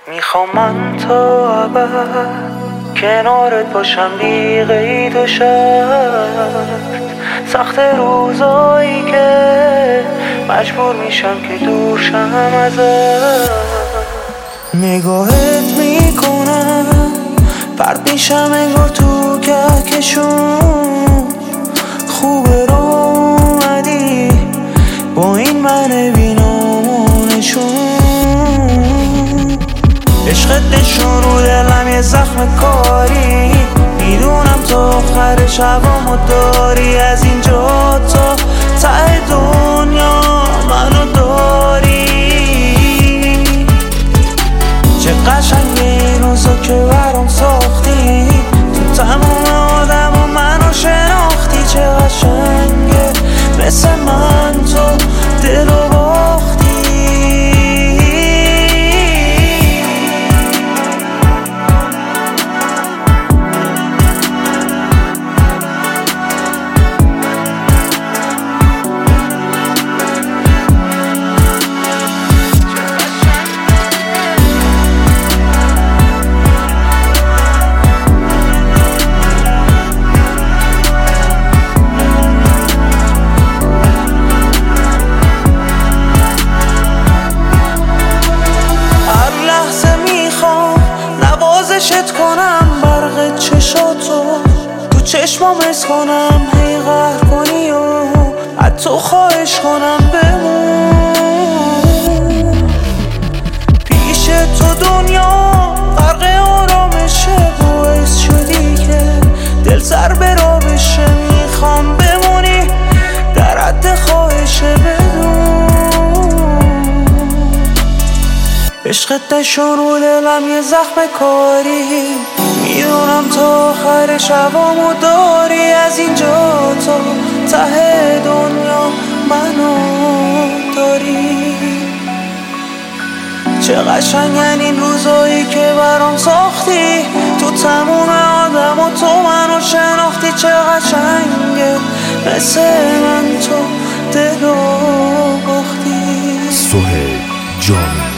میخوام من تا ابد کنارت باشم بی قید و شرط. سخت روزایی که مجبور میشم که دور شم ازت. نگاهت میکنم پرد میشم انگار تو کهکشون. خوبه رو اومدی با این من بینامونشون. عشقت نشون رو دلم یه زخم کاری. میدونم تا آخر شبامو داری. از اینجا تا ته دنیا منو داری. چه قشنگه این روزا که برام ساختی. تو تمام آدم و منو شناختی. چه قشنگه مثل من تو دلو باختی. نوازشت کنم برق چشاتو تو چشمام حس کنم. هی قهر کنی و حتی خواهش کنم بمون. پیش تو دنیا غرق آرامشه. باعث شدی که دل سر برا بشه. میخوام بمونی در حد خواهشه بدون. عشقت نشون رو دلم یه زخم کاری. میدونم تا آخر شبامو داری. از اینجا تا ته دنیا منو داری. چه قشنگن این روزایی که برام ساختی. تو تموم آدم و تو منو شناختی. چه قشنگه مثل من تو دلو باختی. سهیل جامی.